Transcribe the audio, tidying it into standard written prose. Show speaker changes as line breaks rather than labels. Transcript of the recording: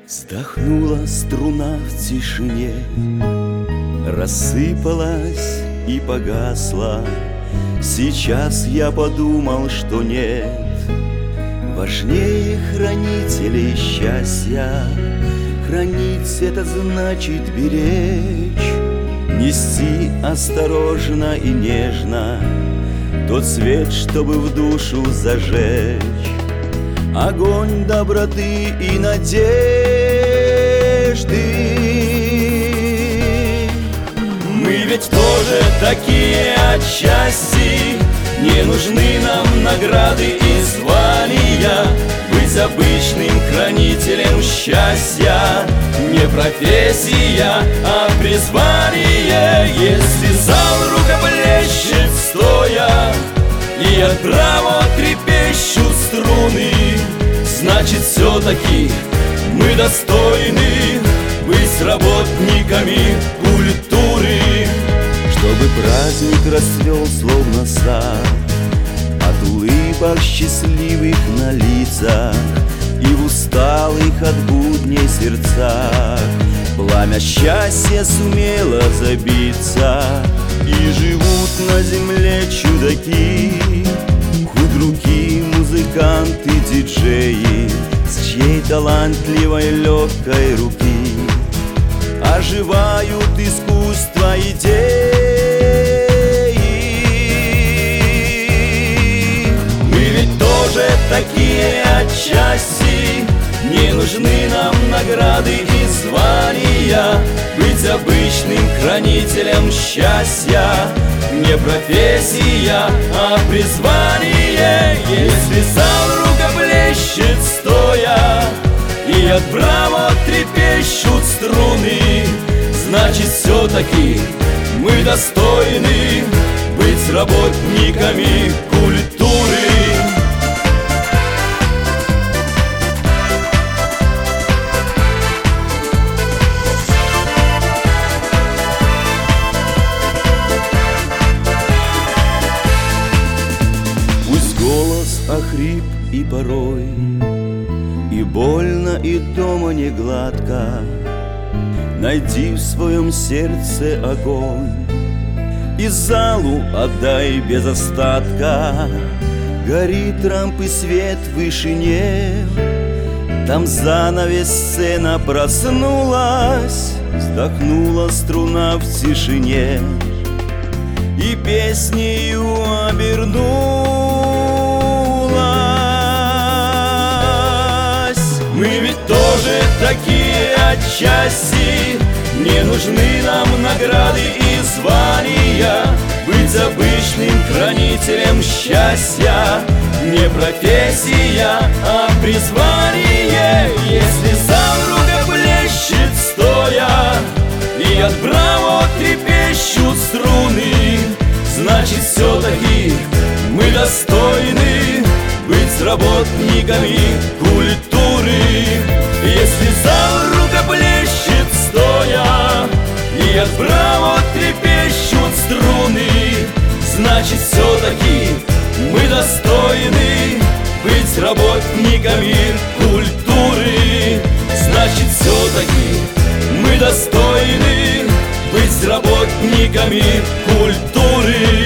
Вздохнула струна в тишине, рассыпалась и погасла. Сейчас я подумал, что нет важнее хранителей счастья. Хранить — это значит беречь, нести осторожно и нежно тот свет, чтобы в душу зажечь огонь доброты и надежды. Мы ведь тоже такие отчасти, не нужны нам награды и звания. Быть обычным хранителем счастья не профессия, а призвание. Если зал рукоплещет стоя и от браво трепещут струны, значит, все-таки мы достойны быть работниками культуры. Чтобы праздник расцвел словно сад от улыбок счастливых на лицах и в усталых от будней сердцах пламя счастья сумело забиться, и живут на земле чудаки, худруки, музыканты, диджеи с чьей талантливой легкой руки оживают искусство идеи. Мы ведь тоже такие отчасти, не нужны нам награды и звания. Быть обычным хранителем счастья не профессия, а призвание. Если зал рукоплещет стоя и от браво трепещут струны, значит, все-таки мы достойны быть работниками культуры. Пусть голос охрип и порой, и больно, и дома не гладко, найди в своем сердце огонь и залу отдай без остатка. Горит рампы свет в вышине, там занавес сцена проснулась, вздохнула струна в тишине и песнею обернулась. Мы ведь тоже такие отчасти, не нужны нам награды и звания. Быть обычным хранителем счастья не профессия, а призвание. Если зал рукоплещет стоя и от браво трепещут струны, значит, все-таки мы достойны быть работниками культуры. Если зал рукоплещет стоя и от браво трепещут струны, значит, все-таки мы достойны быть работниками культуры. Значит, все-таки мы достойны быть работниками культуры.